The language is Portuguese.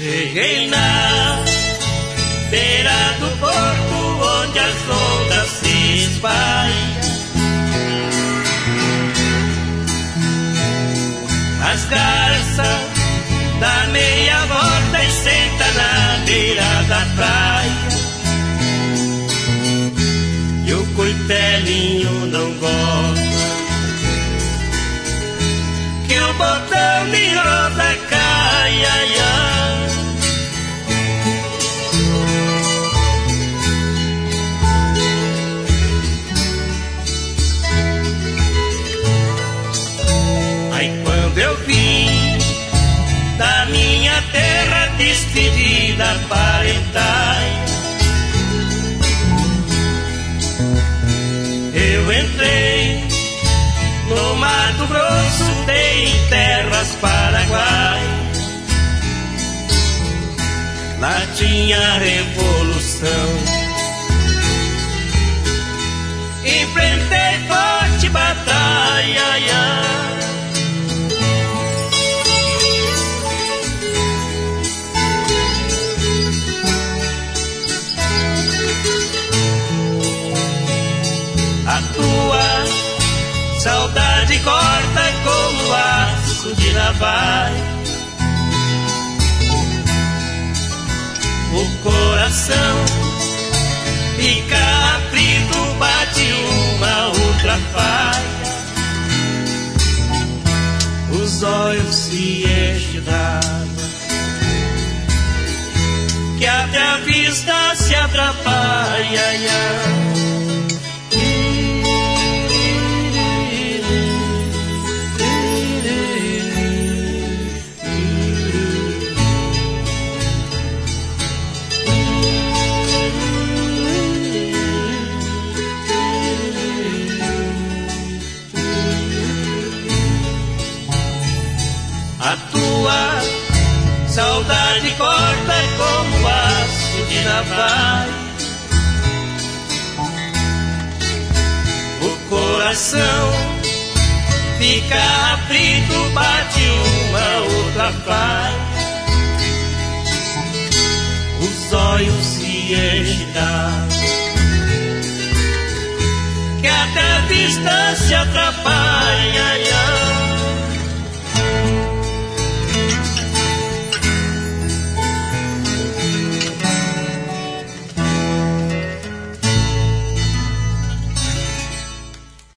Cheguei na beira do porto onde as ondas se espalham. As garças dá meia volta e senta na beira da praia. E o coitelinho não gosta que o botão de roda caia. Aí quando eu vim da minha terra despedida parentais, eu entrei no Mato Grosso, dei em terras Paraguai. Lá tinha revolução, enfrentei forte batalha. A tua saudade corta como aço de navalha. O coração fica aflito, bate uma outra falha. Os olhos se enchem d'água, que até a vista se atrapalha. A tua saudade corta como aço de navalha. O coração fica aflito, bate uma outra falha. Os olhos se enchem d'água, que até a vista se atrapalha.